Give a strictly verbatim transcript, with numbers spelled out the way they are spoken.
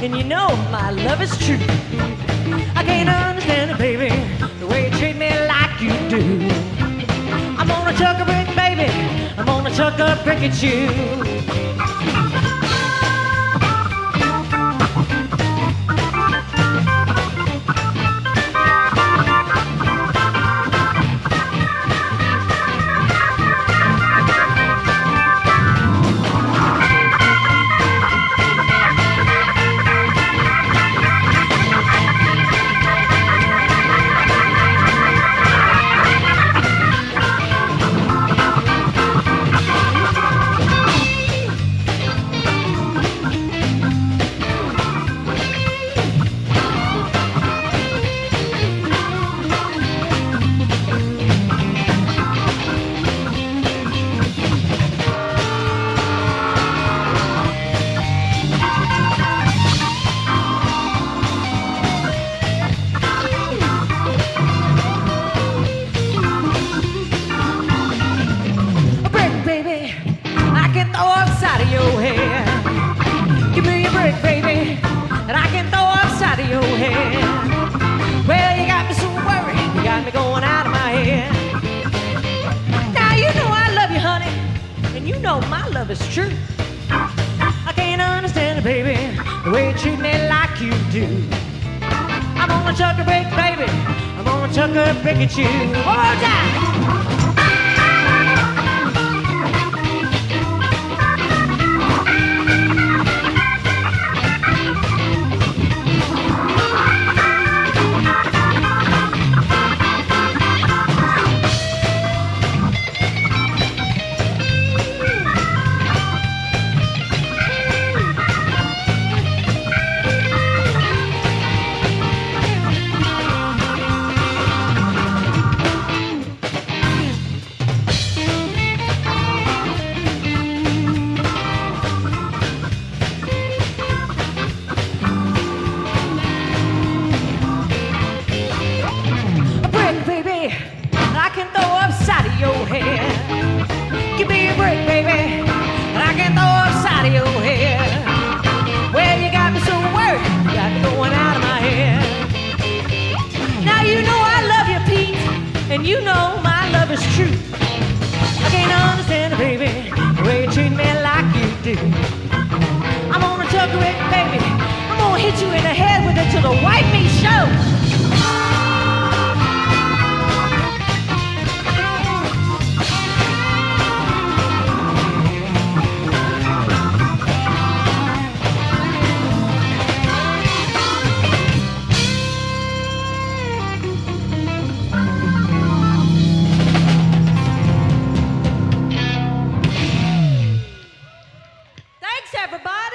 and you know my love is true. I can't understand it, baby, the way you treat me like you do. I'm gonna chuck a brick, baby, I'm gonna chuck a brick at you. Give me a brick, baby, that I can throw upside of your head. Well, you got me so worried, you got me going out of my head. Now you know I love you, honey, and you know my love is true. I can't understand it, baby, the way you treat me like you do. I'm gonna chuck a brick, baby, I'm gonna chuck a brick at you. One more time. Give me a break, baby, and I can throw upside of your head. Well, you got me so worried, you got me going out of my head. Now you know I love you, Pete, and you know my love is true. I can't understand it, baby, the way you treat me like you do. I'm gonna chuck it, baby, I'm gonna hit you in the head with it till the white meat shows. Everybody.